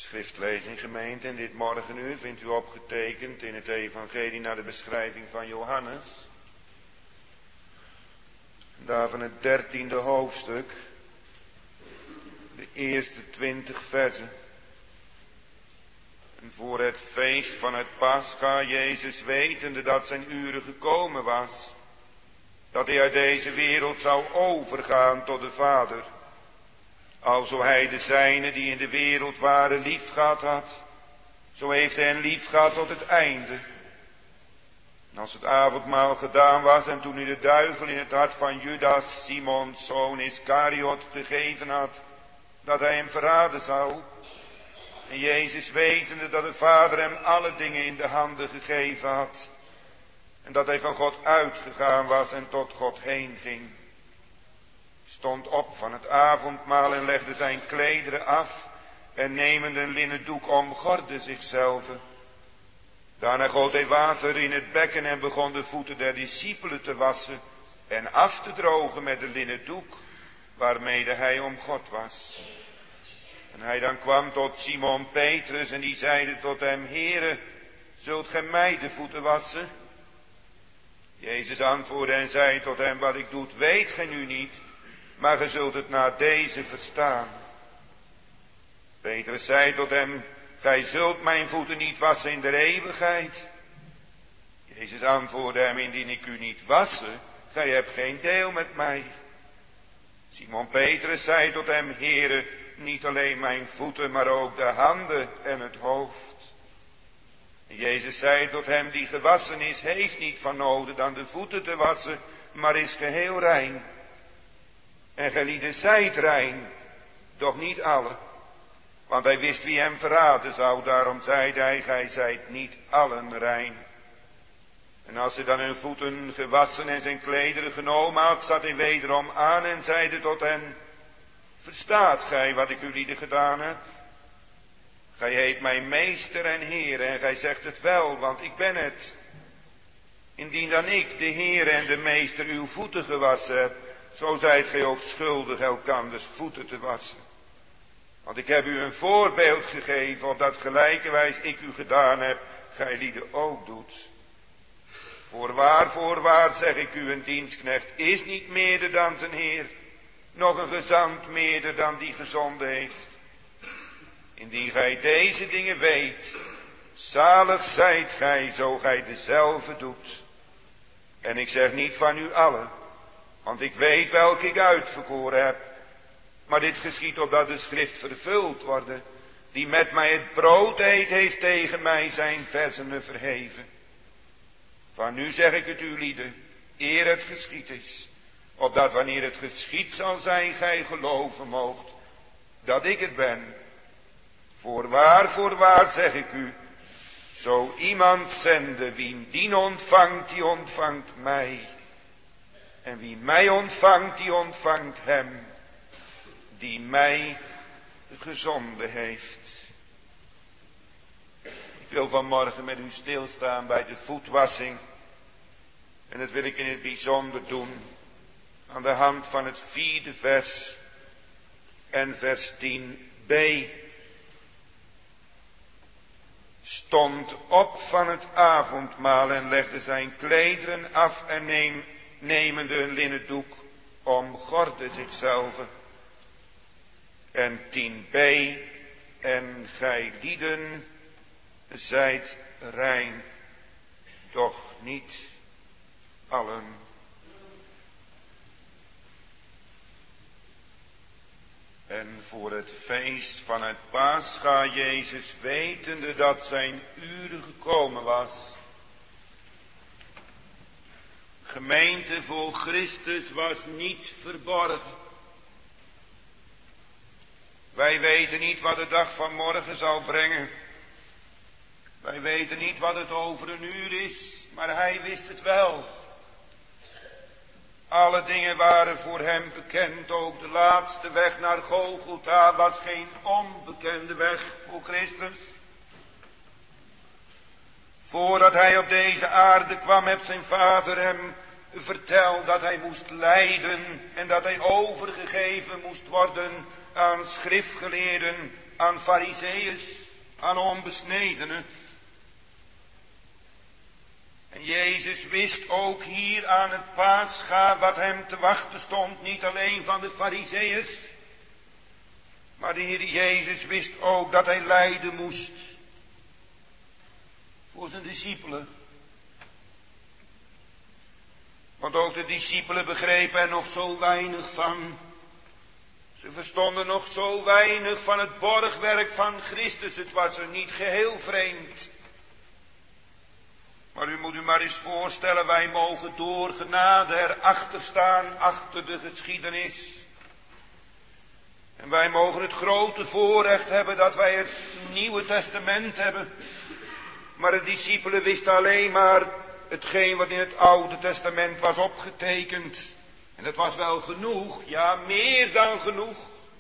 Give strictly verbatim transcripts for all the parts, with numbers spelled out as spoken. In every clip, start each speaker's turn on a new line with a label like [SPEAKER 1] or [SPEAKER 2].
[SPEAKER 1] Schriftlezing gemeente in dit morgenuur vindt u opgetekend in het evangelie naar de beschrijving van Johannes. Daarvan het dertiende hoofdstuk, de eerste twintig versen. En voor het feest van het Pascha, Jezus wetende dat zijn uren gekomen was, dat hij uit deze wereld zou overgaan tot de Vader, alzo hij de zijnen die in de wereld waren liefgehad had, zo heeft hij hen liefgehad tot het einde. En als het avondmaal gedaan was en toen hij de duivel in het hart van Judas, Simons zoon Iskariot, gegeven had, dat hij hem verraden zou, en Jezus wetende dat de Vader hem alle dingen in de handen gegeven had, en dat hij van God uitgegaan was en tot God heen ging, stond op van het avondmaal en legde zijn klederen af en nemend een linnen doek omgordde zichzelf. Daarna goot hij water in het bekken en begon de voeten der discipelen te wassen en af te drogen met de linnen doek waarmede hij omgord was. En hij dan kwam tot Simon Petrus en die zeide tot hem: Heere, zult gij mij de voeten wassen? Jezus antwoordde en zei tot hem: Wat ik doe, weet gij nu niet, maar gij zult het na deze verstaan. Petrus zei tot hem: Gij zult mijn voeten niet wassen in de eeuwigheid. Jezus antwoordde hem: Indien ik u niet wassen, gij hebt geen deel met mij. Simon Petrus zei tot hem: Heere, niet alleen mijn voeten, maar ook de handen en het hoofd. En Jezus zei tot hem: Die gewassen is, heeft niet van noden dan de voeten te wassen, maar is geheel rein. En gelieden zijt rein, doch niet alle. Want hij wist wie hem verraden zou, daarom zeide hij: Gij zijt niet allen rein. En als hij dan hun voeten gewassen en zijn klederen genomen had, zat hij wederom aan en zeide tot hen: Verstaat gij wat ik u lieden gedaan heb? Gij heet mij meester en Heer, en gij zegt het wel, want ik ben het. Indien dan ik, de Heer en de meester, uw voeten gewassen heb, zo zijt gij ook schuldig elkanders voeten te wassen. Want ik heb u een voorbeeld gegeven, opdat gelijkerwijs ik u gedaan heb, gij lieden ook doet. Voorwaar, voorwaar zeg ik u, een dienstknecht is niet meerder dan zijn Heer, nog een gezant meerder dan die gezonden heeft. Indien gij deze dingen weet, zalig zijt gij, zo gij dezelfde doet. En ik zeg niet van u allen, want ik weet welke ik uitverkoren heb. Maar dit geschiedt opdat de schrift vervuld worden. Die met mij het brood eet, heeft tegen mij zijn versenen verheven. Van nu zeg ik het u lieden, eer het geschied is. Opdat wanneer het geschied zal zijn, gij geloven moogt dat ik het ben. Voorwaar, voorwaar zeg ik u, zo iemand zende, wie dien ontvangt, die ontvangt mij. En wie mij ontvangt, die ontvangt hem die mij gezonden heeft. Ik wil vanmorgen met u stilstaan bij de voetwassing. En dat wil ik in het bijzonder doen aan de hand van het vierde vers en vers tien b. Stond op van het avondmaal en legde zijn klederen af en neem, nemende een linnen doek omgordde zichzelf. En tien b. En gij lieden zijt rein, doch niet allen. En voor het feest van het Pascha, Jezus wetende dat zijn uren gekomen was. Gemeente, voor Christus was niets verborgen. Wij weten niet wat de dag van morgen zal brengen. Wij weten niet wat het over een uur is, maar hij wist het wel. Alle dingen waren voor hem bekend, ook de laatste weg naar Golgotha was geen onbekende weg voor Christus. Voordat hij op deze aarde kwam, heeft zijn vader hem verteld dat hij moest lijden en dat hij overgegeven moest worden aan schriftgeleerden, aan farizeeërs, aan onbesnedenen. En Jezus wist ook hier aan het Pascha wat hem te wachten stond, niet alleen van de farizeeërs, maar de Heer Jezus wist ook dat hij lijden moest voor zijn discipelen. Want ook de discipelen begrepen er nog zo weinig van. Ze verstonden nog zo weinig van het borgwerk van Christus. Het was er niet geheel vreemd. Maar u moet u maar eens voorstellen, wij mogen door genade erachter staan, achter de geschiedenis. En wij mogen het grote voorrecht hebben dat wij het Nieuwe Testament hebben. Maar de discipelen wisten alleen maar hetgeen wat in het Oude Testament was opgetekend. En dat was wel genoeg, ja, meer dan genoeg.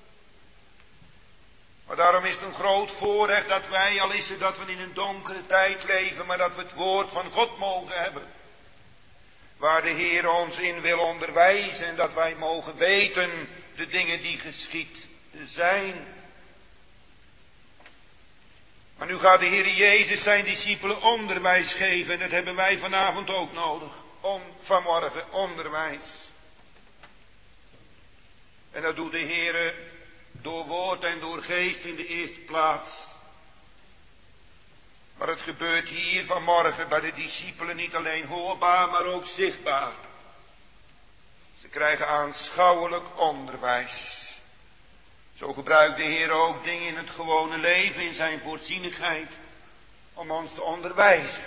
[SPEAKER 1] Maar daarom is het een groot voorrecht dat wij, al is het dat we in een donkere tijd leven, maar dat we het woord van God mogen hebben. Waar de Heer ons in wil onderwijzen en dat wij mogen weten de dingen die geschied zijn. Maar nu gaat de Heer Jezus zijn discipelen onderwijs geven en dat hebben wij vanavond ook nodig. Om, vanmorgen onderwijs. En dat doet de Heer door woord en door geest in de eerste plaats. Maar het gebeurt hier vanmorgen bij de discipelen niet alleen hoorbaar, maar ook zichtbaar. Ze krijgen aanschouwelijk onderwijs. Zo gebruikt de Heer ook dingen in het gewone leven, in zijn voorzienigheid, om ons te onderwijzen.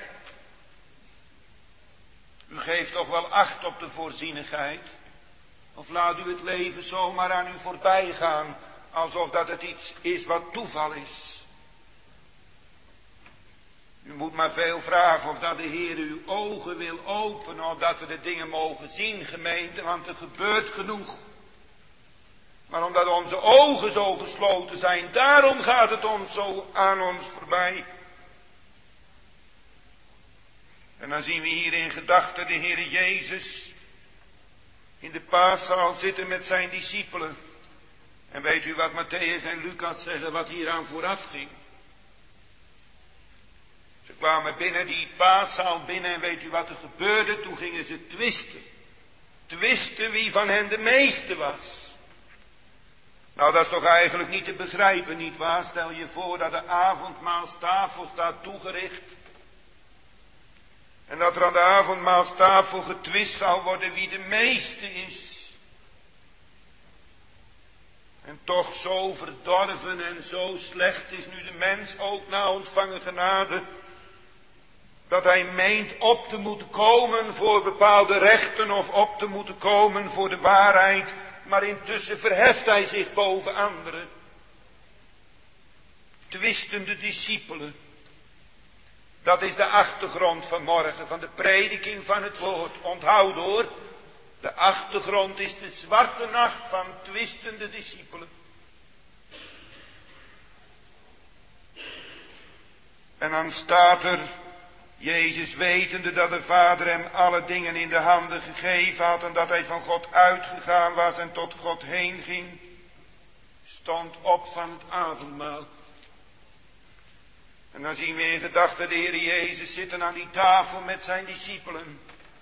[SPEAKER 1] U geeft toch wel acht op de voorzienigheid? Of laat u het leven zomaar aan u voorbij gaan, alsof dat het iets is wat toeval is? U moet maar veel vragen of dat de Heer uw ogen wil openen, of dat we de dingen mogen zien, gemeente, want er gebeurt genoeg. Maar omdat onze ogen zo gesloten zijn, daarom gaat het ons zo aan ons voorbij. En dan zien we hier in gedachten de Heer Jezus in de paaszaal zitten met zijn discipelen. En weet u wat Matthäus en Lucas zeggen, wat hier aan vooraf ging? Ze kwamen binnen die paaszaal binnen en weet u wat er gebeurde? Toen gingen ze twisten. Twisten wie van hen de meeste was. Nou, dat is toch eigenlijk niet te begrijpen, nietwaar? Stel je voor dat de avondmaalstafel staat toegericht. En dat er aan de avondmaalstafel getwist zal worden wie de meeste is. En toch zo verdorven en zo slecht is nu de mens ook na ontvangen genade, dat hij meent op te moeten komen voor bepaalde rechten of op te moeten komen voor de waarheid, maar intussen verheft hij zich boven anderen. Twistende discipelen. Dat is de achtergrond van morgen, van de prediking van het woord. Onthoud hoor, de achtergrond is de zwarte nacht van twistende discipelen. En dan staat er, Jezus wetende dat de Vader hem alle dingen in de handen gegeven had en dat hij van God uitgegaan was en tot God heen ging, stond op van het avondmaal. En dan zien we in gedachten de Heer Jezus zitten aan die tafel met zijn discipelen.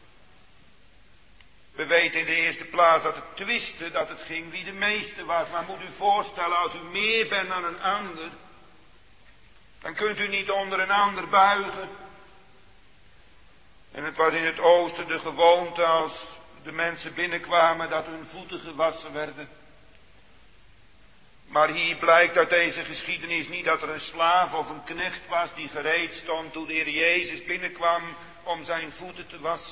[SPEAKER 1] We weten in de eerste plaats dat het twisten, dat het ging wie de meeste was. Maar moet u voorstellen, als u meer bent dan een ander, dan kunt u niet onder een ander buigen. En het was in het oosten de gewoonte als de mensen binnenkwamen dat hun voeten gewassen werden. Maar hier blijkt uit deze geschiedenis niet dat er een slaaf of een knecht was die gereed stond toen de Heer Jezus binnenkwam om zijn voeten te wassen.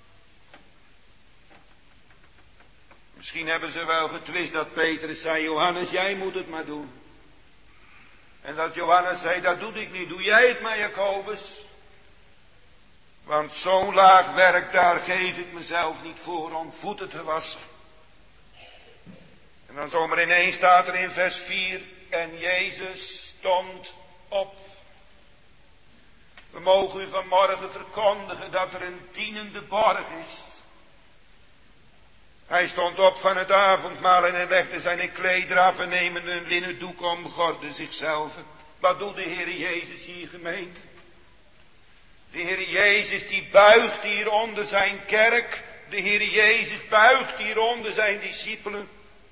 [SPEAKER 1] Misschien hebben ze wel getwist dat Petrus zei, Johannes, jij moet het maar doen. En dat Johannes zei, dat doe ik niet, doe jij het maar, Jacobus. Want zo'n laag werk, daar geef ik mezelf niet voor om voeten te wassen. En dan zomaar ineens staat er in vers vier, en Jezus stond op. We mogen u vanmorgen verkondigen dat er een dienende borg is. Hij stond op van het avondmaal en hij legde zijn kleed eraf en nemende een linnen doek om, gordde zichzelf. Wat doet de Heer Jezus hier, gemeente? De Heer Jezus die buigt hier onder zijn kerk. De Heer Jezus buigt hier onder zijn discipelen.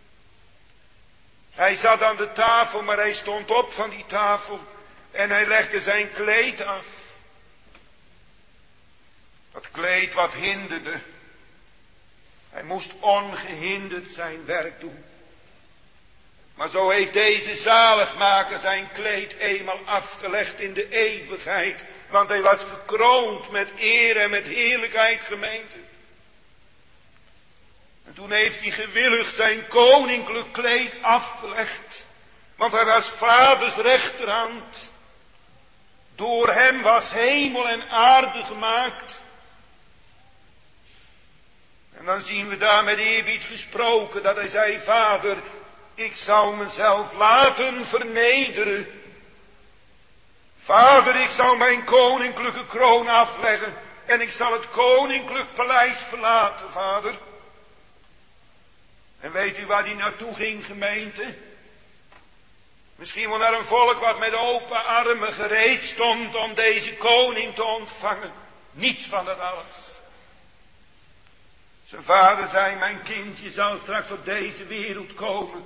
[SPEAKER 1] Hij zat aan de tafel, maar hij stond op van die tafel en hij legde zijn kleed af. Dat kleed wat hinderde. Hij moest ongehinderd zijn werk doen. Maar zo heeft deze zaligmaker zijn kleed eenmaal afgelegd in de eeuwigheid. Want hij was gekroond met eer en met heerlijkheid, gemeente. En toen heeft hij gewillig zijn koninklijk kleed afgelegd. Want hij was vaders rechterhand. Door hem was hemel en aarde gemaakt. En dan zien we daar met eerbied gesproken dat hij zei: Vader, ik zal mezelf laten vernederen. Vader, ik zal mijn koninklijke kroon afleggen. En ik zal het koninklijk paleis verlaten, Vader. En weet u waar hij naartoe ging, gemeente? Misschien wel naar een volk wat met open armen gereed stond om deze koning te ontvangen. Niets van dat alles. Zijn vader zei: mijn kindje zal straks op deze wereld komen.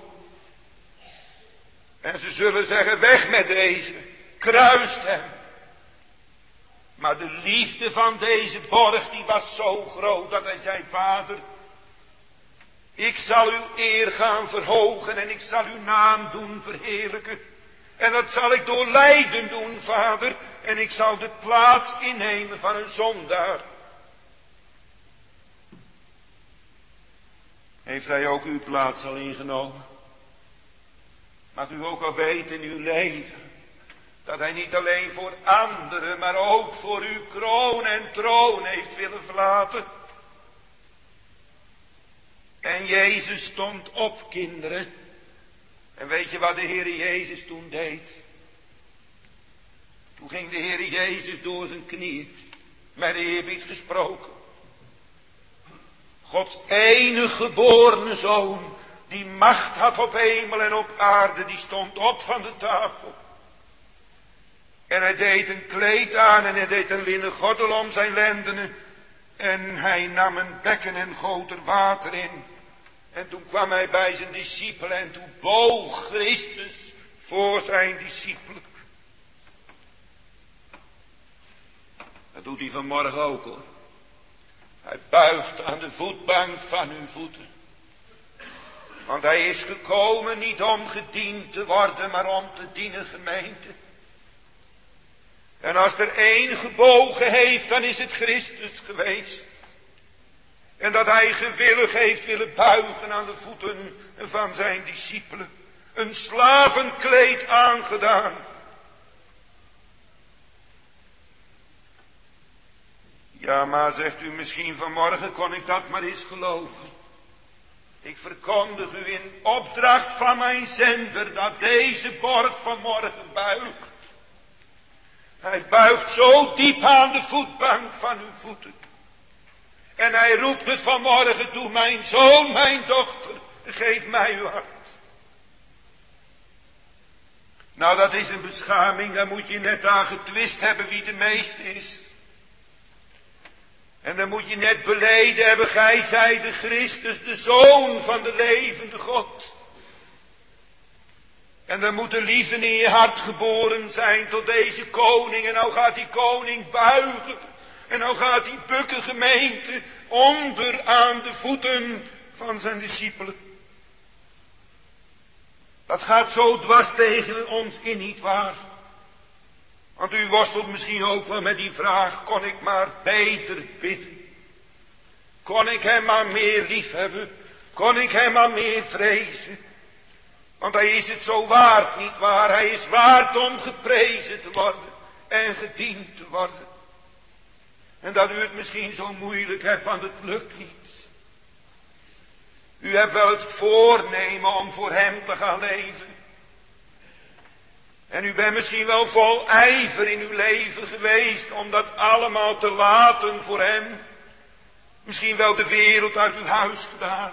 [SPEAKER 1] En ze zullen zeggen: weg met deze, kruist hem. Maar de liefde van deze borg die was zo groot dat hij zei: Vader, ik zal uw eer gaan verhogen en ik zal uw naam doen verheerlijken. En dat zal ik door lijden doen, Vader. En ik zal de plaats innemen van een zondaar. Heeft hij ook uw plaats al ingenomen? Mag u ook al weten in uw leven dat hij niet alleen voor anderen, maar ook voor uw kroon en troon heeft willen verlaten. En Jezus stond op, kinderen. En weet je wat de Heer Jezus toen deed? Toen ging de Heer Jezus door zijn knieën, met eerbied gesproken. Gods enige geborene zoon, die macht had op hemel en op aarde, die stond op van de tafel. En hij deed een kleed aan en hij deed een linnen gordel om zijn lendenen. En hij nam een bekken en goot er water in. En toen kwam hij bij zijn discipelen en toen boog Christus voor zijn discipelen. Dat doet hij vanmorgen ook, hoor. Hij buigt aan de voetbank van uw voeten. Want hij is gekomen niet om gediend te worden, maar om te dienen, gemeente. En als er één gebogen heeft, dan is het Christus geweest. En dat hij gewillig heeft willen buigen aan de voeten van zijn discipelen. Een slavenkleed aangedaan. Ja, maar zegt u misschien vanmorgen, kon ik dat maar eens geloven. Ik verkondig u in opdracht van mijn zender dat deze borg vanmorgen buigt. Hij buigt zo diep aan de voetbank van uw voeten. En hij roept het vanmorgen toe: mijn zoon, mijn dochter, geef mij uw hart. Nou, dat is een beschaming, daar moet je net aan getwist hebben wie de meeste is. En dan moet je net beleden hebben: gij zijt de Christus, de Zoon van de levende God. En dan moet de liefde in je hart geboren zijn tot deze koning. En nou gaat die koning buigen. En nou gaat die bukken, gemeente, onder aan de voeten van zijn discipelen. Dat gaat zo dwars tegen ons in, niet waar? Want u worstelt misschien ook wel met die vraag: kon ik maar beter bidden? Kon ik hem maar meer lief hebben? Kon ik hem maar meer vrezen? Want hij is het zo waard, niet waar? Hij is waard om geprezen te worden en gediend te worden. En dat u het misschien zo moeilijk hebt, want het lukt niet. U hebt wel het voornemen om voor hem te gaan leven. En u bent misschien wel vol ijver in uw leven geweest om dat allemaal te laten voor hem. Misschien wel de wereld uit uw huis gedaan.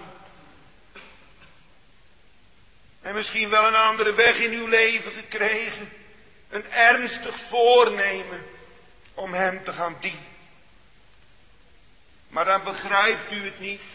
[SPEAKER 1] En misschien wel een andere weg in uw leven gekregen. Een ernstig voornemen om hem te gaan dienen. Maar dan begrijpt u het niet.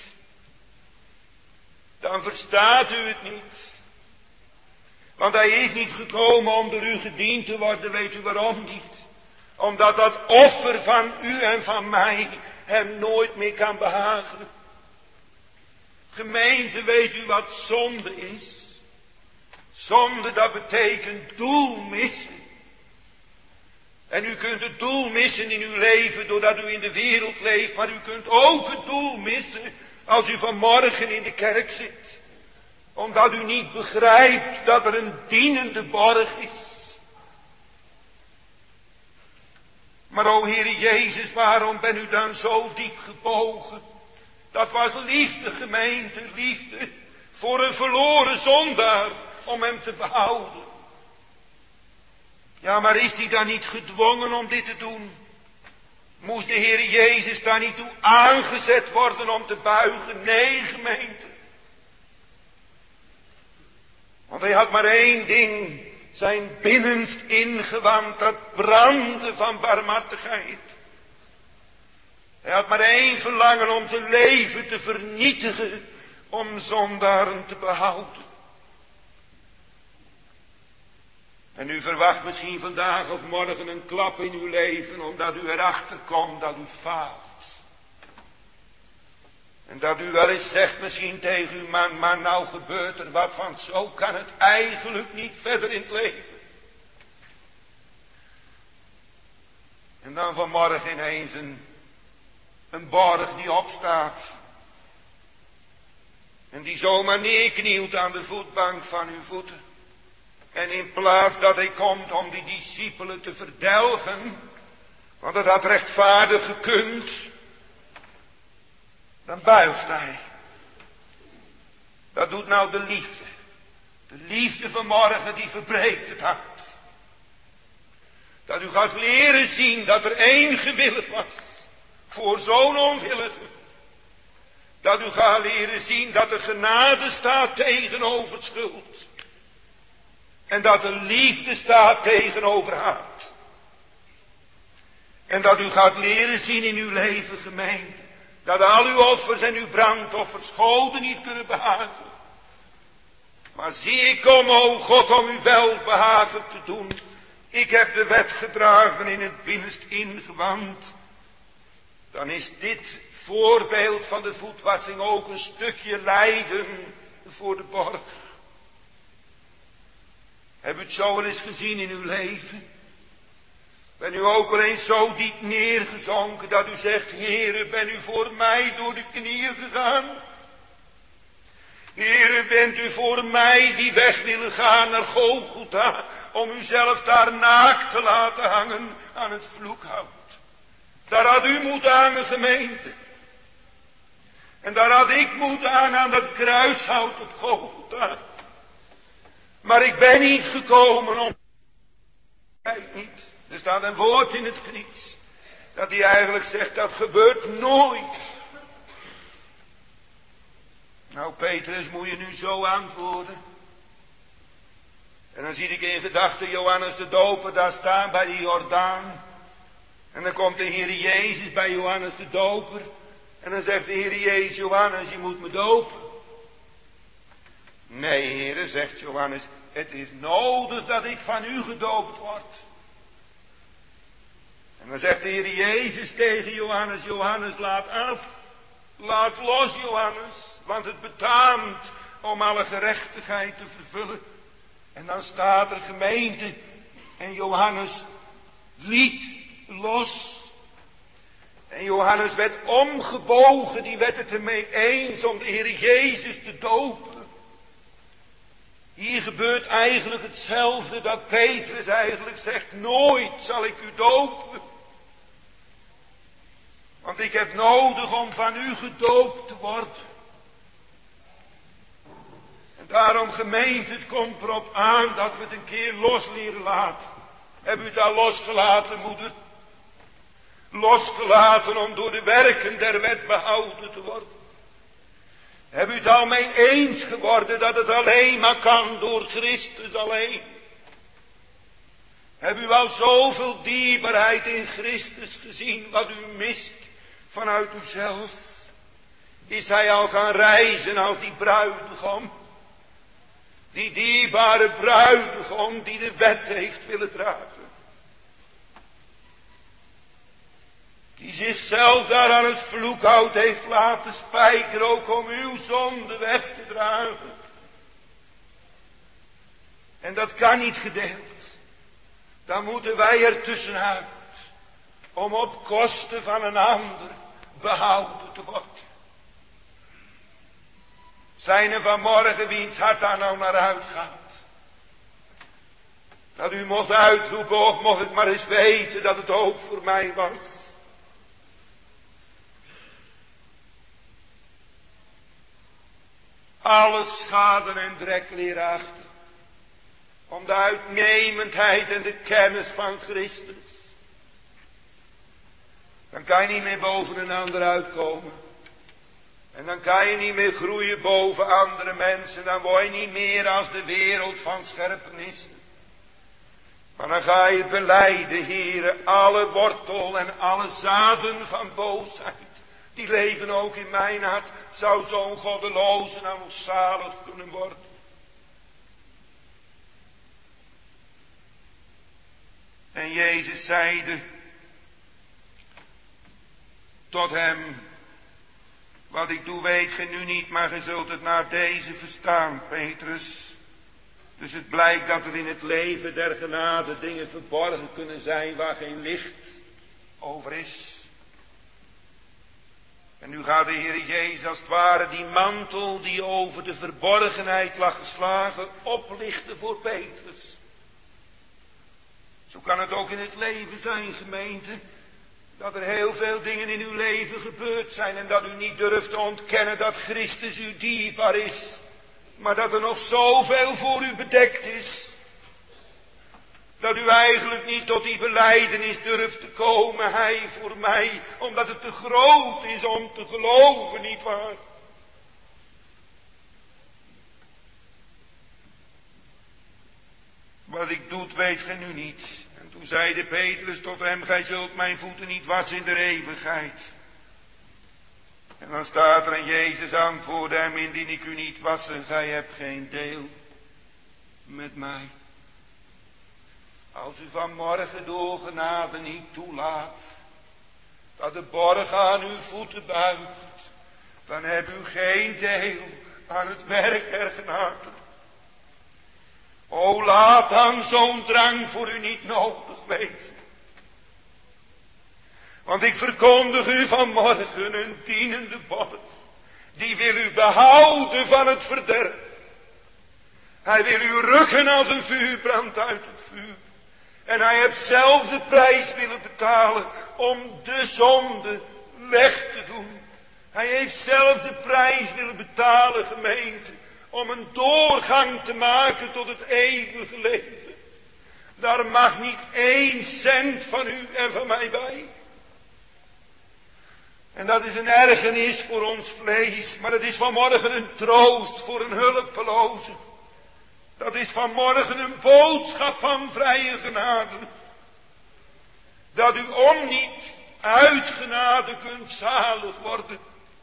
[SPEAKER 1] Dan verstaat u het niet. Want hij is niet gekomen om door u gediend te worden, weet u waarom niet? Omdat dat offer van u en van mij hem nooit meer kan behagen. Gemeente, weet u wat zonde is? Zonde, dat betekent doel missen. En u kunt het doel missen in uw leven doordat u in de wereld leeft. Maar u kunt ook het doel missen als u vanmorgen in de kerk zit. Omdat u niet begrijpt dat er een dienende borg is. Maar o Heer Jezus, waarom ben u dan zo diep gebogen? Dat was liefde, gemeente, liefde voor een verloren zondaar om hem te behouden. Ja, maar is hij dan niet gedwongen om dit te doen? Moest de Heer Jezus daar niet toe aangezet worden om te buigen? Nee, gemeente. Want hij had maar één ding, zijn binnenst ingewand, dat brandde van barmhartigheid. Hij had maar één verlangen om zijn leven te vernietigen, om zondaren te behouden. En u verwacht misschien vandaag of morgen een klap in uw leven, omdat u erachter komt dat u faalt. En dat u wel eens zegt misschien tegen uw man, maar nou gebeurt er wat, want zo kan het eigenlijk niet verder in het leven. En dan vanmorgen ineens een, een borg die opstaat. En die zomaar neerknielt aan de voetbank van uw voeten. En in plaats dat hij komt om die discipelen te verdelgen, want het had rechtvaardig gekund, dan buigt hij. Dat doet nou de liefde. De liefde vanmorgen die verbreekt het hart. Dat u gaat leren zien dat er één gewillig was voor zo'n onwillige. Dat u gaat leren zien dat er genade staat tegenover schuld. En dat er liefde staat tegenover haat. En dat u gaat leren zien in uw leven, gemeente, dat al uw offers en uw brandoffers goden niet kunnen behagen. Maar zie, ik kom, o God, om u welbehagen te doen. Ik heb de wet gedragen in het binnenst ingewand. Dan is dit voorbeeld van de voetwassing ook een stukje lijden voor de borg. Heb u het zo wel eens gezien in uw leven? Ben u ook wel eens zo diep neergezonken dat u zegt, Heere, ben u voor mij door de knieën gegaan? Heere, bent u voor mij die weg willen gaan naar Golgotha, om uzelf daar naakt te laten hangen aan het vloekhout? Daar had u moeten hangen, gemeente. En daar had ik moeten hangen aan dat kruishout op Golgotha. Maar ik ben niet gekomen om... niet. Er staat een woord in het Grieks, dat hij eigenlijk zegt, dat gebeurt nooit. Nou, Petrus, moet je nu zo antwoorden? En dan zie ik in gedachten Johannes de Doper daar staan bij de Jordaan. En dan komt de Heer Jezus bij Johannes de Doper. En dan zegt de Heer Jezus, Johannes, je moet me dopen. Nee, Heere, zegt Johannes, het is nodig dat ik van u gedoopt word. En dan zegt de Heer Jezus tegen Johannes, Johannes, laat af. Laat los, Johannes, want het betaamt om alle gerechtigheid te vervullen. En dan staat er, gemeente, en Johannes liet los. En Johannes werd omgebogen, die werd het ermee eens om de Heer Jezus te dopen. Hier gebeurt eigenlijk hetzelfde dat Petrus eigenlijk zegt, nooit zal ik u dopen. Want ik heb nodig om van u gedoopt te worden. En daarom, gemeente, het komt erop aan dat we het een keer los leren laten. Heb u het al losgelaten, moeder? losgelaten om door de werken der wet behouden te worden? Heb u het al mee eens geworden dat het alleen maar kan door Christus alleen? Heb u al zoveel dierbaarheid in Christus gezien wat u mist vanuit uzelf? Is hij al gaan reizen als die bruidegom? Die dierbare bruidegom die de wet heeft willen dragen. Die zichzelf daar aan het vloekhout heeft laten spijkeren, ook om uw zonde weg te dragen. En dat kan niet gedeeld. Dan moeten wij er tussenuit, om op kosten van een ander behouden te worden. Zijn er vanmorgen wiens hart daar nou naar uitgaat? Dat u mocht uitroepen, of mocht ik maar eens weten dat het ook voor mij was. Alle schade en drek leren achter. Om de uitnemendheid en de kennis van Christus. Dan kan je niet meer boven een ander uitkomen. En dan kan je niet meer groeien boven andere mensen. Dan word je niet meer als de wereld van scherpenissen. Maar dan ga je belijden, Heere, alle wortel en alle zaden van boosheid. Die leven ook in mijn hart. Zou zo'n goddeloze nou nog zalig kunnen worden. En Jezus zeide tot hem: wat ik doe weet ge nu niet, maar ge zult het na deze verstaan, Petrus. Dus het blijkt dat er in het leven der genade dingen verborgen kunnen zijn waar geen licht over is. En nu gaat de Heer Jezus als het ware die mantel die over de verborgenheid lag geslagen oplichten voor Petrus. Zo kan het ook in het leven zijn, gemeente. Dat er heel veel dingen in uw leven gebeurd zijn en dat u niet durft te ontkennen dat Christus u dierbaar is. Maar dat er nog zoveel voor u bedekt is. Dat u eigenlijk niet tot die belijdenis durft te komen, hij voor mij. Omdat het te groot is om te geloven, nietwaar? Wat ik doe, weet gij nu niet. En toen zeide Petrus tot hem: gij zult mijn voeten niet wassen in de eeuwigheid. En dan staat er: en Jezus antwoordde hem: indien ik u niet wassen, gij hebt geen deel met mij. Als u vanmorgen door genade niet toelaat dat de borg aan uw voeten buigt, dan hebt u geen deel aan het werk der genade. O, laat dan zo'n drang voor u niet nodig wezen. Want ik verkondig u vanmorgen een dienende borg. Die wil u behouden van het verderf. Hij wil u rukken als een vuurbrand uit het vuur. En hij heeft zelf de prijs willen betalen om de zonde weg te doen. Hij heeft zelf de prijs willen betalen, gemeente, om een doorgang te maken tot het eeuwige leven. Daar mag niet één cent van u en van mij bij. En dat is een ergernis voor ons vlees, maar het is vanmorgen een troost voor een hulpeloze. Dat is vanmorgen een boodschap van vrije genade. Dat u om niet uit genade kunt zalig worden.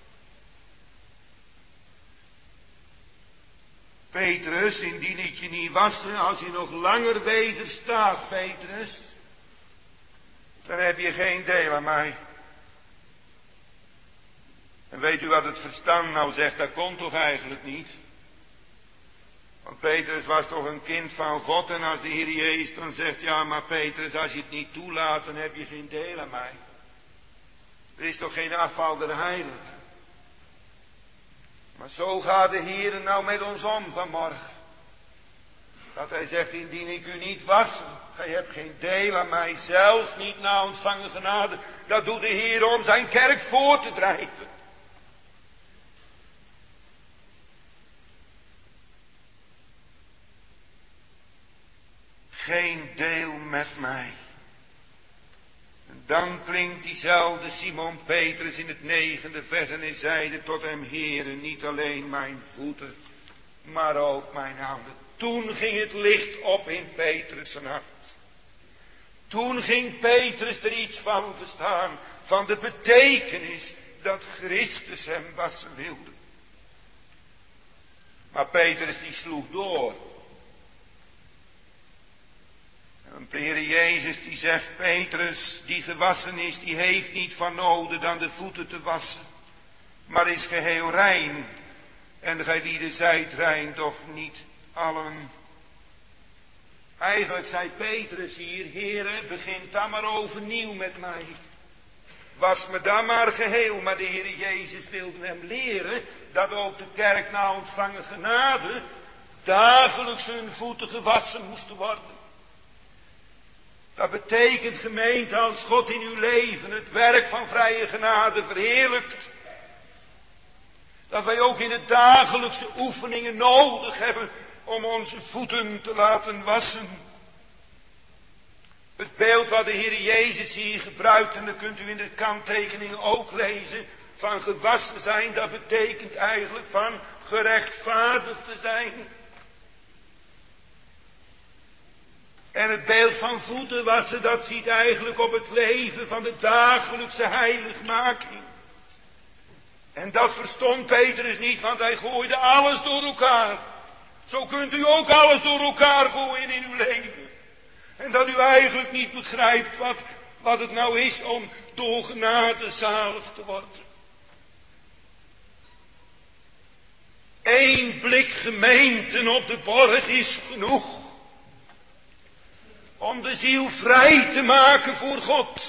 [SPEAKER 1] Petrus, indien ik je niet wassen, als je nog langer wederstaat, Petrus, dan heb je geen deel aan mij. En weet u wat het verstand nou zegt? Dat kon toch eigenlijk niet? Want Petrus was toch een kind van God, en als de Heer Jezus dan zegt: ja, maar Petrus, als je het niet toelaat, dan heb je geen deel aan mij. Er is toch geen afval der heiligen. Maar zo gaat de Heer nou met ons om vanmorgen. Dat hij zegt: indien ik u niet wassen, gij hebt geen deel aan mij, zelfs niet na ontvangen genade. Dat doet de Heer om zijn kerk voor te drijven. Geen deel met mij. En dan klinkt diezelfde Simon Petrus in het negende vers en hij zeide tot hem: Heere, niet alleen mijn voeten, maar ook mijn handen. Toen ging het licht op in Petrus' hart. Toen ging Petrus er iets van verstaan, van de betekenis dat Christus hem wassen wilde. Maar Petrus die sloeg door. Want de Heer Jezus die zegt: Petrus die gewassen is, die heeft niet van noden dan de voeten te wassen, maar is geheel rein. En gij lieden zijt rein, doch niet allen. Eigenlijk zei Petrus hier: Heere, begin dan maar overnieuw met mij. Was me dan maar geheel. Maar de Heer Jezus wilde hem leren dat ook de kerk na ontvangen genade dagelijks hun voeten gewassen moesten worden. Dat betekent, gemeente, als God in uw leven het werk van vrije genade verheerlijkt, dat wij ook in de dagelijkse oefeningen nodig hebben om onze voeten te laten wassen. Het beeld wat de Heer Jezus hier gebruikt, en dat kunt u in de kanttekeningen ook lezen, van gewassen zijn, dat betekent eigenlijk van gerechtvaardigd te zijn. En het beeld van voeten wassen, dat ziet eigenlijk op het leven van de dagelijkse heiligmaking. En dat verstond Petrus niet, want hij gooide alles door elkaar. Zo kunt u ook alles door elkaar gooien in uw leven. En dat u eigenlijk niet begrijpt wat, wat het nou is om door genade zalig te worden. Eén blik gemeenten op de borg is genoeg om de ziel vrij te maken voor God.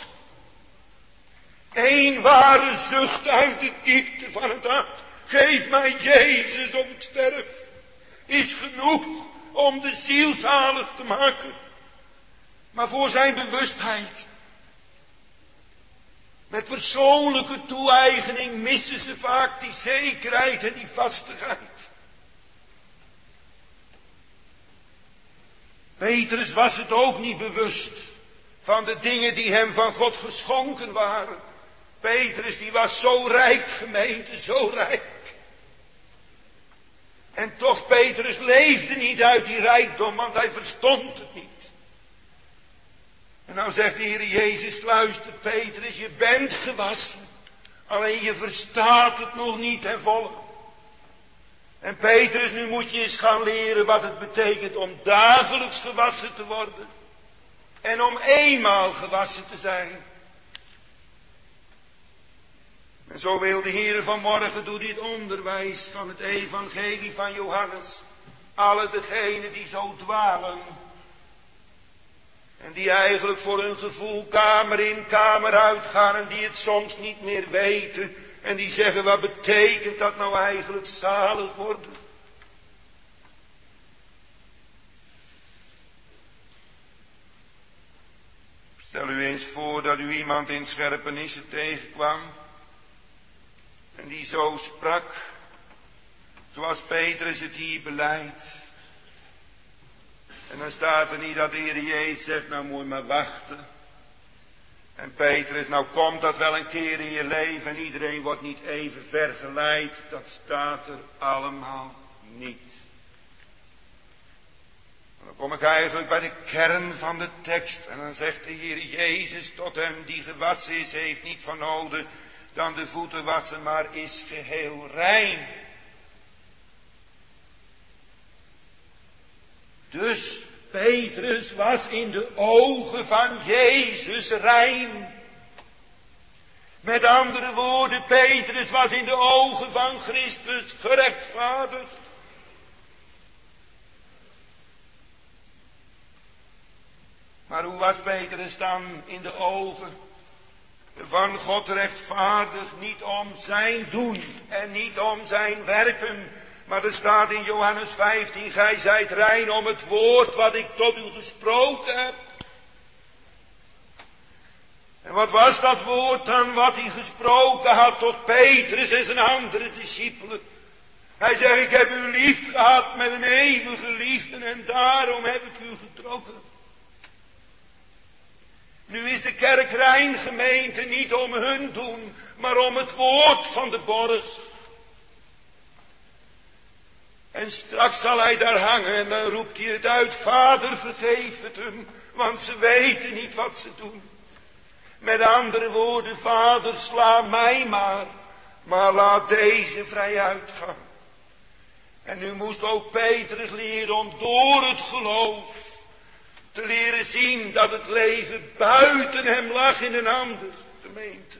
[SPEAKER 1] Eén ware zucht uit de diepte van het hart: geef mij Jezus of ik sterf, is genoeg om de ziel zalig te maken. Maar voor zijn bewustheid, met persoonlijke toe-eigening, missen ze vaak die zekerheid en die vastigheid. Petrus was het ook niet bewust van de dingen die hem van God geschonken waren. Petrus die was zo rijk, gemeente, zo rijk. En toch, Petrus leefde niet uit die rijkdom, want hij verstond het niet. En nou zegt de Heer Jezus: luister Petrus, je bent gewassen, alleen je verstaat het nog niet ten volle. En Petrus, nu moet je eens gaan leren wat het betekent om dagelijks gewassen te worden. En om eenmaal gewassen te zijn. En zo wil de Heer vanmorgen door dit onderwijs van het evangelie van Johannes alle degenen die zo dwalen en die eigenlijk voor hun gevoel kamer in kamer uitgaan en die het soms niet meer weten en die zeggen: wat betekent dat nou eigenlijk zalig worden? Stel u eens voor dat u iemand in Scherpenissen tegenkwam en die zo sprak, zoals Petrus het hier beleidt. En dan staat er niet dat de Heer Jezus zegt: nou moet je maar wachten. En Petrus, nou komt dat wel een keer in je leven en iedereen wordt niet even vergeleid. Dat staat er allemaal niet. Dan kom ik eigenlijk bij de kern van de tekst. En dan zegt de Heer Jezus tot hem die gewassen is, heeft niet van noden dan de voeten wassen, maar is geheel rein. Dus Petrus was in de ogen van Jezus rein. Met andere woorden, Petrus was in de ogen van Christus gerechtvaardigd. Maar hoe was Petrus dan in de ogen van God rechtvaardig? Niet om zijn doen en niet om zijn werken. Maar er staat in Johannes vijftien: gij zijt rein om het woord wat ik tot u gesproken heb. En wat was dat woord dan wat hij gesproken had tot Petrus en zijn andere discipelen? Hij zegt: ik heb u lief gehad met een eeuwige liefde en daarom heb ik u getrokken. Nu is de kerk rein, gemeente, niet om hun doen, maar om het woord van de borg. En straks zal hij daar hangen en dan roept hij het uit, Vader, vergeef het hem, want ze weten niet wat ze doen. Met andere woorden, Vader, sla mij maar, maar laat deze vrij uitgaan. En nu moest ook Petrus leren om door het geloof te leren zien dat het leven buiten hem lag in een ander, gemeente.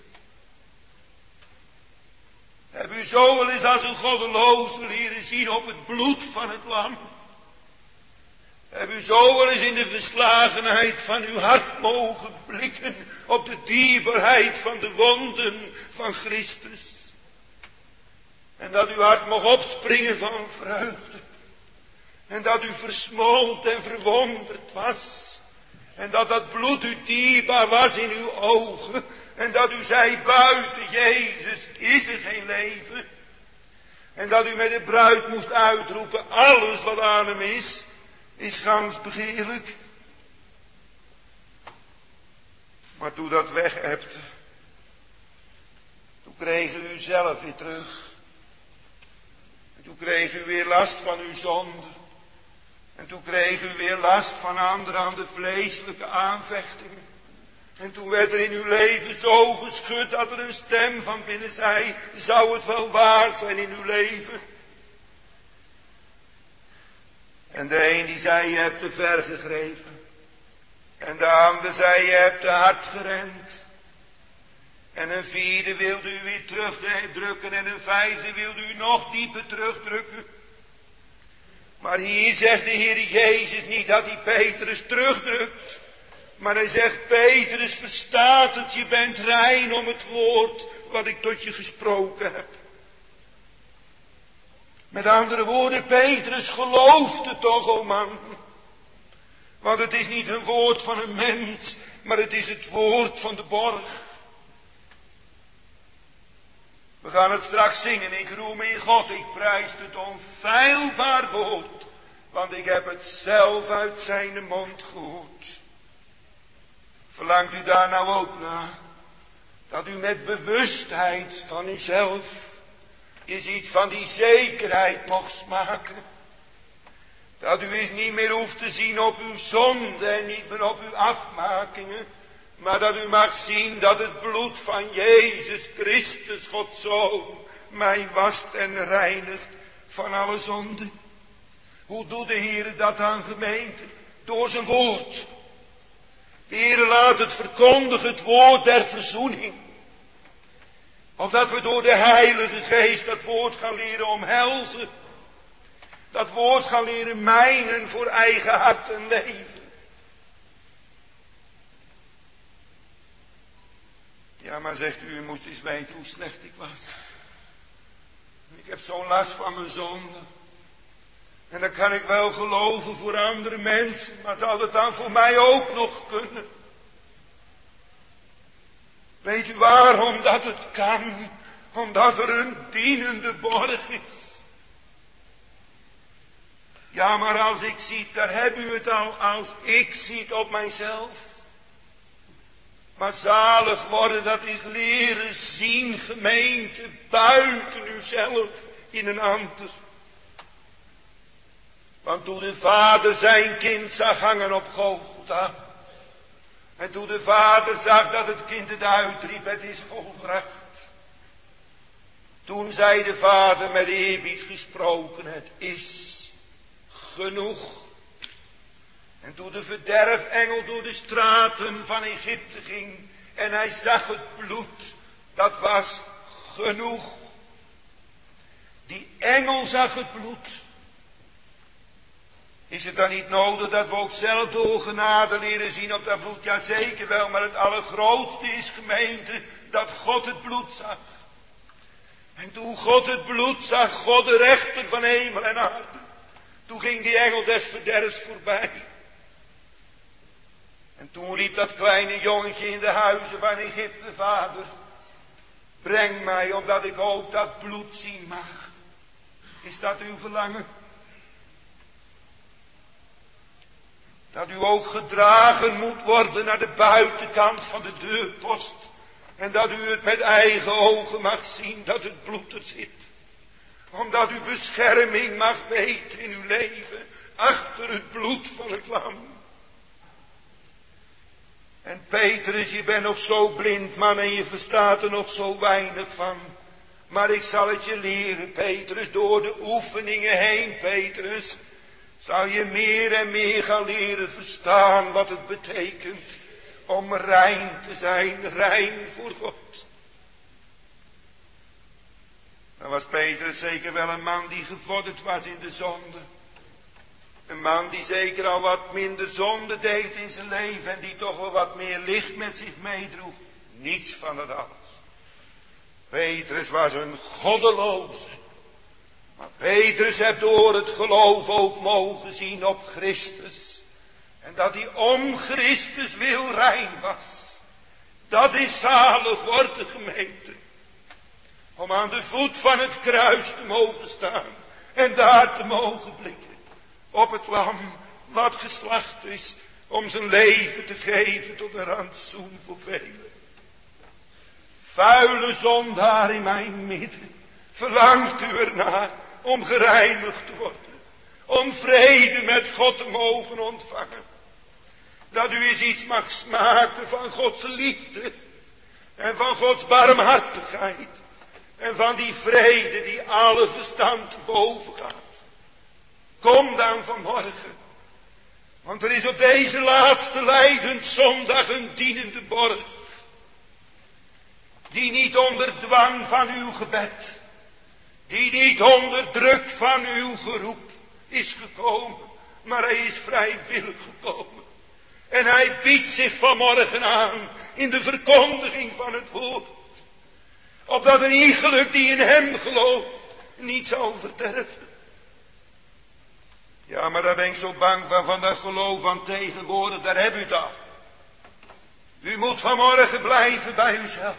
[SPEAKER 1] Heb u zo wel eens als een goddeloze leren zien op het bloed van het lam? Heb u zo wel eens in de verslagenheid van uw hart mogen blikken op de dierbaarheid van de wonden van Christus? En dat uw hart mocht opspringen van vreugde. En dat u versmoold en verwonderd was. En dat dat bloed u dierbaar was in uw ogen. En dat u zei, buiten Jezus is er geen leven. En dat u met de bruid moest uitroepen, alles wat aan hem is, is gans begeerlijk. Maar toen dat weg hebte, toen kreeg u uzelf weer terug. En toen kreeg u weer last van uw zonde. En toen kreeg u weer last van anderen aan de vleeselijke aanvechtingen. En toen werd er in uw leven zo geschud dat er een stem van binnen zei, zou het wel waar zijn in uw leven? En de een die zei, je hebt te ver gegrepen. En de ander zei, je hebt te hard gerend. En een vierde wilde u weer terugdrukken en een vijfde wilde u nog dieper terugdrukken. Maar hier zegt de Heer Jezus niet dat hij Petrus terugdrukt. Maar hij zegt, Petrus, verstaat het, je bent rein om het woord wat ik tot je gesproken heb. Met andere woorden, Petrus geloofde toch, o man. Want het is niet een woord van een mens, maar het is het woord van de borg. We gaan het straks zingen, ik roem in God, ik prijs het onfeilbaar woord. Want ik heb het zelf uit zijn mond gehoord. Verlangt u daar nou ook naar? Dat u met bewustheid van uzelf eens iets van die zekerheid mocht smaken. Dat u eens niet meer hoeft te zien op uw zonde en niet meer op uw afmakingen. Maar dat u mag zien dat het bloed van Jezus Christus, Gods Zoon, mij wast en reinigt van alle zonde. Hoe doet de Heer dat aan gemeente? Door zijn woord. De Heer laat het verkondigen, het woord der verzoening. Opdat we door de Heilige Geest dat woord gaan leren omhelzen. Dat woord gaan leren mijnen voor eigen hart en leven. Ja, maar zegt u, u moest eens weten hoe slecht ik was. Ik heb zo'n last van mijn zonde. En dat kan ik wel geloven voor andere mensen, maar zal het dan voor mij ook nog kunnen? Weet u waarom dat het kan? Omdat er een dienende borg is. Ja, maar als ik zie, daar heb u het al, als ik zie op mijzelf. Maar zalig worden, dat is leren zien, gemeente, buiten uzelf in een ander. Want toen de vader zijn kind zag hangen op Golgotha. En toen de vader zag dat het kind het uitriep, het is volbracht. Toen zei de vader met eerbied gesproken, het is genoeg. En toen de verderfengel door de straten van Egypte ging en hij zag het bloed, dat was genoeg. Die engel zag het bloed. Is het dan niet nodig dat we ook zelf door genade leren zien op dat bloed? Ja, zeker wel, maar het allergrootste is, gemeente, dat God het bloed zag. En toen God het bloed zag, God de rechter van hemel en aarde, toen ging die engel des verderfs voorbij. En toen riep dat kleine jongetje in de huizen van Egypte, vader, breng mij, omdat ik ook dat bloed zien mag. Is dat uw verlangen? Dat u ook gedragen moet worden naar de buitenkant van de deurpost. En dat u het met eigen ogen mag zien dat het bloed er zit. Omdat u bescherming mag weten in uw leven. Achter het bloed van het lam. En Petrus, je bent nog zo blind, man, en je verstaat er nog zo weinig van. Maar ik zal het je leren, Petrus, door de oefeningen heen, Petrus. Zal je meer en meer gaan leren verstaan wat het betekent om rein te zijn, rein voor God. Dan was Petrus zeker wel een man die gevorderd was in de zonde. Een man die zeker al wat minder zonde deed in zijn leven en die toch wel wat meer licht met zich meedroeg. Niets van dat alles. Petrus was een goddeloze. Maar Petrus heeft door het geloof ook mogen zien op Christus. En dat hij om Christus wil rein was. Dat is zalig worden, gemeente. Om aan de voet van het kruis te mogen staan. En daar te mogen blikken. Op het lam wat geslacht is. Om zijn leven te geven tot een rantsoen voor velen. Vuile zondaar in mijn midden. Verlangt u ernaar om gereinigd te worden. Om vrede met God te mogen ontvangen. Dat u eens iets mag smaken van Gods liefde. En van Gods barmhartigheid. En van die vrede die alle verstand te boven gaat. Kom dan vanmorgen. Want er is op deze laatste lijdenszondag een dienende borg. Die niet onder dwang van uw gebed. Die niet onder druk van uw geroep is gekomen. Maar hij is vrijwillig gekomen. En hij biedt zich vanmorgen aan in de verkondiging van het woord. Opdat een iegelijk die in hem gelooft niet zal verderven. Ja, maar daar ben ik zo bang van, van dat geloof van tegenwoordig. Daar heb u dat. U moet vanmorgen blijven bij uzelf.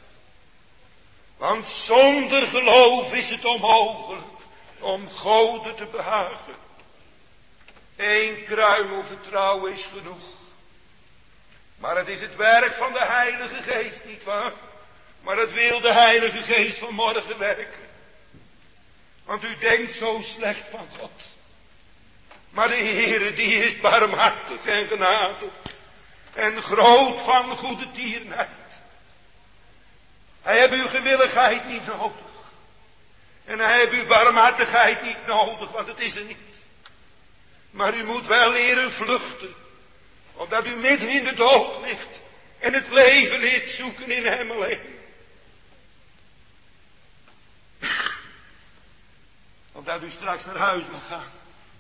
[SPEAKER 1] Want zonder geloof is het onmogelijk om God te behagen. Eén kruimel vertrouwen is genoeg. Maar het is het werk van de Heilige Geest, nietwaar? Maar het wil de Heilige Geest vanmorgen werken. Want u denkt zo slecht van God. Maar de Heere die is barmhartig en genadig. En groot van goede tierenheid. Hij heeft uw gewilligheid niet nodig. En hij heeft uw barmhartigheid niet nodig, want het is er niet. Maar u moet wel leren vluchten. Opdat u midden in de dood ligt. En het leven leert zoeken in hem alleen. Opdat u straks naar huis mag gaan.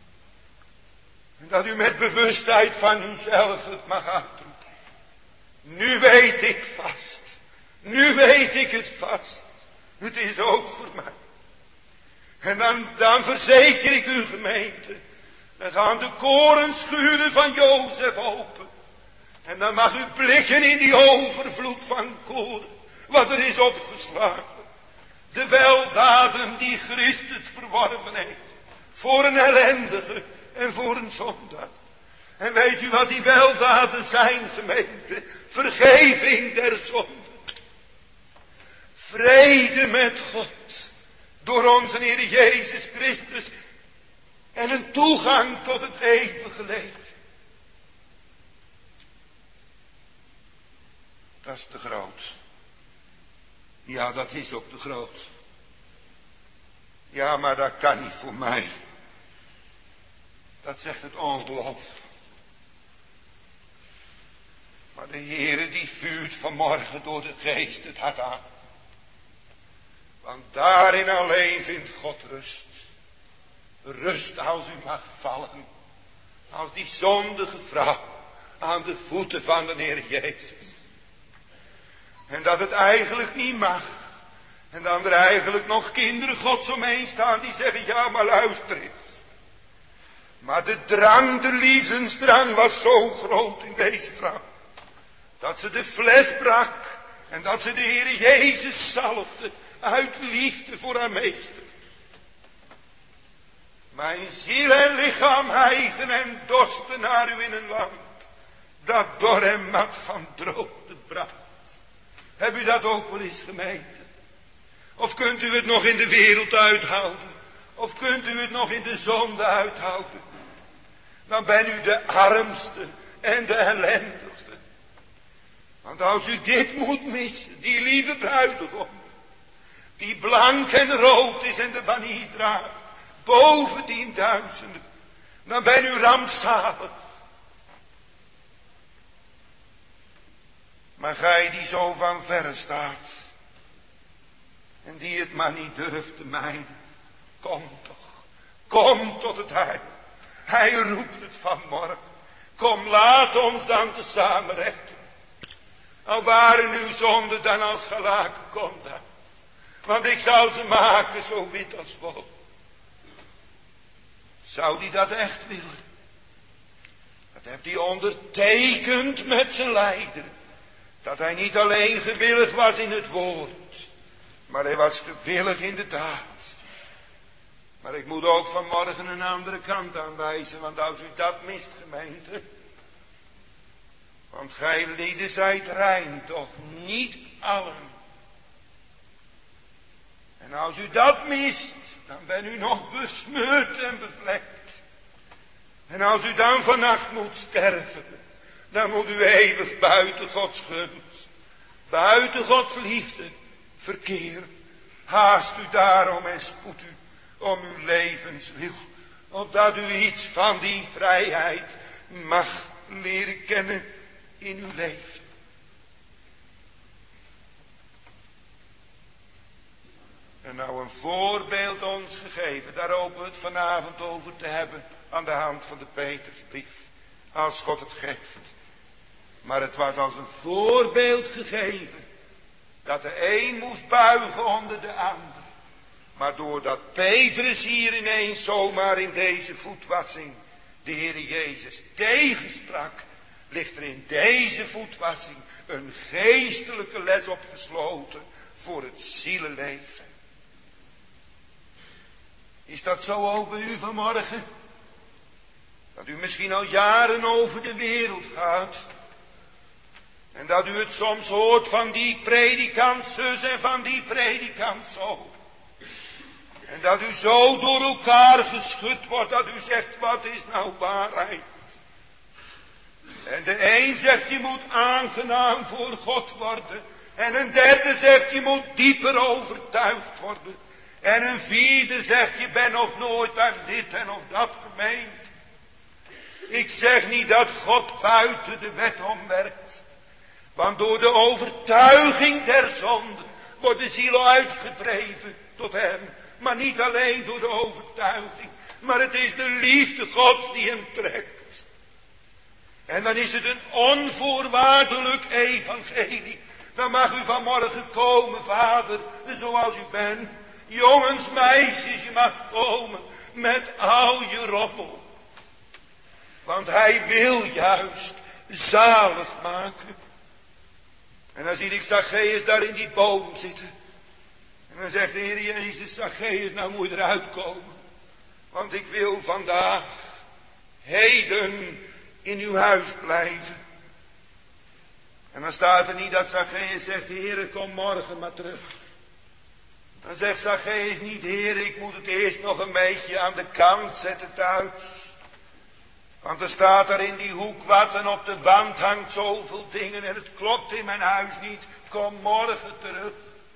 [SPEAKER 1] En dat u met bewustheid van uzelf het mag uitroepen. Nu weet ik vast. Nu weet ik het vast. Het is ook voor mij. En dan, dan verzeker ik u, gemeente. Dan gaan de korenschuren van Jozef open. En dan mag u blikken in die overvloed van koren. Wat er is opgeslagen. De weldaden die Christus verworven heeft. Voor een ellendige en voor een zondaar. En weet u wat die weldaden zijn, gemeente? Vergeving der zonde. Vrede met God. Door onze Heer Jezus Christus. En een toegang tot het eeuwige leven. Dat is te groot. Ja, dat is ook te groot. Ja, maar dat kan niet voor mij. Dat zegt het ongeloof. Maar de Heere die vuurt vanmorgen door de geest het hart aan. Want daarin alleen vindt God rust. Rust als u mag vallen. Als die zondige vrouw aan de voeten van de Heer Jezus. En dat het eigenlijk niet mag. En dan er eigenlijk nog kinderen Gods omheen staan die zeggen, ja maar luister eens. Maar de drang, de liefdensdrang was zo groot in deze vrouw. Dat ze de fles brak. En dat ze de Heer Jezus zalfde uit liefde voor haar meester. Mijn ziel en lichaam hijgen en dorsten naar u in een land dat dor en mat van droogte brandt. Heb u dat ook wel eens gemeten? Of kunt u het nog in de wereld uithouden? Of kunt u het nog in de zonde uithouden? Dan ben u de armste en de ellendigste. Want als u dit moet missen, die lieve bruidegom, die blank en rood is en de banier draagt, boven tienduizenden, dan ben u rampzalig. Maar gij die zo van verre staat, en die het maar niet durft te mijden, kom toch, kom tot het heil. Hij roept het vanmorgen. Kom, laat ons dan tezamen rechten. Al waren uw zonden dan als gelaken, kom dan. Want ik zal ze maken zo wit als wol. Zou die dat echt willen? Dat heeft hij ondertekend met zijn lijden. Dat hij niet alleen gewillig was in het woord, maar hij was gewillig in de daad. Maar ik moet ook vanmorgen een andere kant aanwijzen, want als u dat mist, gemeente, want gij lieden zijt rein, toch niet allen. En als u dat mist, dan bent u nog besmeurd en bevlekt. En als u dan vannacht moet sterven, dan moet u eeuwig buiten Gods gunst, buiten Gods liefde verkeren. Haast u daarom en spoed u om uw levenswil, opdat u iets van die vrijheid mag leren kennen in uw leven. En nou een voorbeeld ons gegeven, daar hopen we het vanavond over te hebben, aan de hand van de Petersbrief, als God het geeft. Maar het was als een voorbeeld gegeven, dat de een moest buigen onder de ander. Maar doordat Petrus hier ineens zomaar in deze voetwassing de Heer Jezus tegensprak, ligt er in deze voetwassing een geestelijke les opgesloten voor het zielenleven. Is dat zo ook bij u vanmorgen? Dat u misschien al jaren over de wereld gaat. En dat u het soms hoort van die predikant zus en van die predikant zo. En dat u zo door elkaar geschud wordt dat u zegt, wat is nou waarheid? En de een zegt, je moet aangenaam voor God worden. En een derde zegt, je moet dieper overtuigd worden. En een vierde zegt, je bent nog nooit aan dit en of dat gemeend. Ik zeg niet dat God buiten de wet omwerkt. Want door de overtuiging der zonde wordt de ziel uitgedreven tot hem. Maar niet alleen door de overtuiging. Maar het is de liefde Gods die hem trekt. En dan is het een onvoorwaardelijk evangelie. Dan mag u vanmorgen komen, vader, zoals u bent. Jongens, meisjes, je mag komen met al je rommel. Want hij wil juist zalig maken. En dan zie ik Zacchaeus daar in die boom zitten. En dan zegt de Heer Jezus, Zacchaeus, nou moet je eruit komen. Want ik wil vandaag, heden, in uw huis blijven. En dan staat er niet dat Zacchaeus zegt, Heer, kom morgen maar terug. Dan zegt Zacchaeus niet, Heer, ik moet het eerst nog een beetje aan de kant zetten thuis. Want er staat er in die hoek wat en op de wand hangt zoveel dingen en het klopt in mijn huis niet. Kom morgen terug.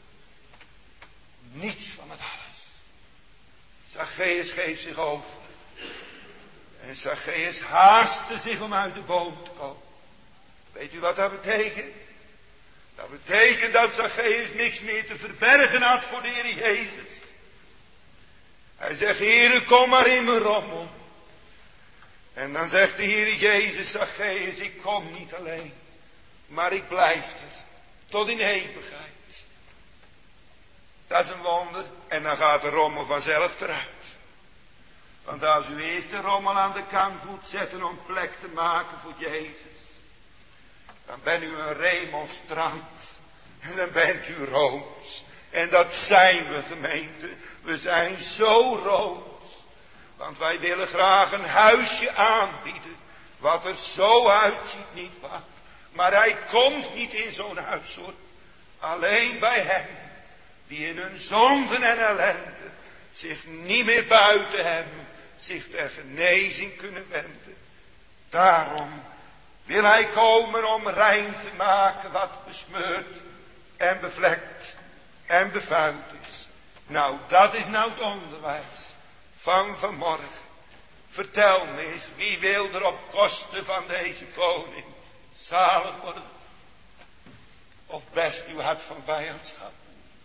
[SPEAKER 1] Niets van het alles. Zacchaeus geeft zich over. En Zacchaeus haastte zich om uit de boom te komen. Weet u wat dat betekent? Dat betekent dat Zacchaeus niks meer te verbergen had voor de Heer Jezus. Hij zegt, Heere, kom maar in mijn rommel. En dan zegt de Heer Jezus, Zacchaeus, ik kom niet alleen, maar ik blijf er, tot in eeuwigheid. Dat is een wonder, en dan gaat de rommel vanzelf eruit. Want als u eerst de rommel aan de kant moet zetten om plek te maken voor Jezus, dan bent u een remonstrant, en dan bent u rooms. En dat zijn we, gemeente, we zijn zo rooms. Want wij willen graag een huisje aanbieden, wat er zo uitziet, niet waar. Maar hij komt niet in zo'n huis, hoor. Alleen bij hen, die in hun zonden en ellende zich niet meer buiten hem, zich ter genezing kunnen wenden. Daarom wil hij komen om rein te maken wat besmeurd en bevlekt en bevuild is. Nou, dat is nou het onderwijs van vanmorgen. Vertel me eens, wie wil er op kosten van deze koning zalig worden? Of best uw hart van vijandschap?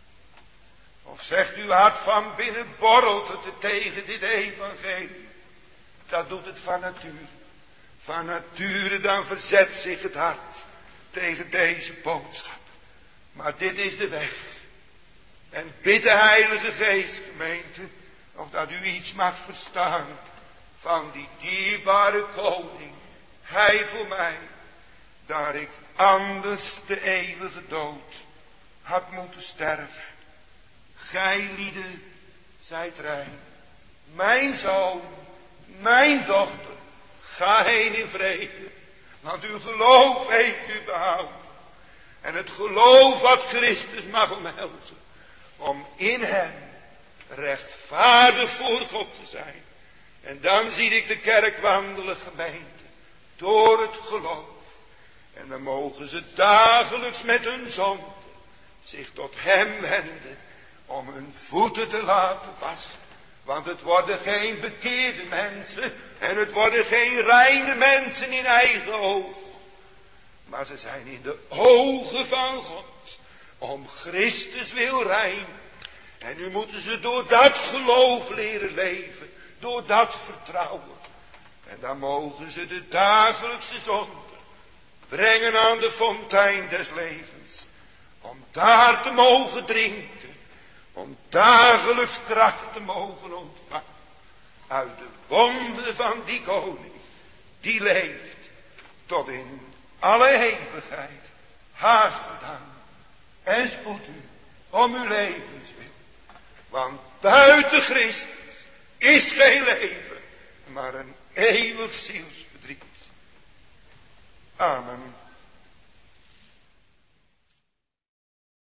[SPEAKER 1] Of zegt uw hart van binnen, borrelt het tegen dit evangelie? Dat doet het van nature. Van nature dan verzet zich het hart tegen deze boodschap. Maar dit is de weg. En bid de Heilige Geest, gemeente, of dat u iets mag verstaan van die dierbare koning. Hij voor mij, daar ik anders de eeuwige dood had moeten sterven. Gij lieden zijt rein. Mijn zoon, mijn dochter, ga heen in vrede. Want uw geloof heeft u behouden. En het geloof wat Christus mag omhelzen. Om in hem rechtvaardig voor God te zijn. En dan zie ik de kerk wandelen, gemeente. Door het geloof. En dan mogen ze dagelijks met hun zonden zich tot hem wenden. Om hun voeten te laten wassen. Want het worden geen bekeerde mensen. En het worden geen reine mensen in eigen oog. Maar ze zijn in de ogen van God. Om Christus wil rein. En nu moeten ze door dat geloof leren leven. Door dat vertrouwen. En dan mogen ze de dagelijkse zonde brengen aan de fontein des levens. Om daar te mogen drinken. Om dagelijks kracht te mogen ontvangen. Uit de wonden van die koning. Die leeft tot in alle eeuwigheid. Haast u dan. En spoed u om uw levenswil. Want buiten Christus is geen leven. Maar een eeuwig zielsverdriet. Amen.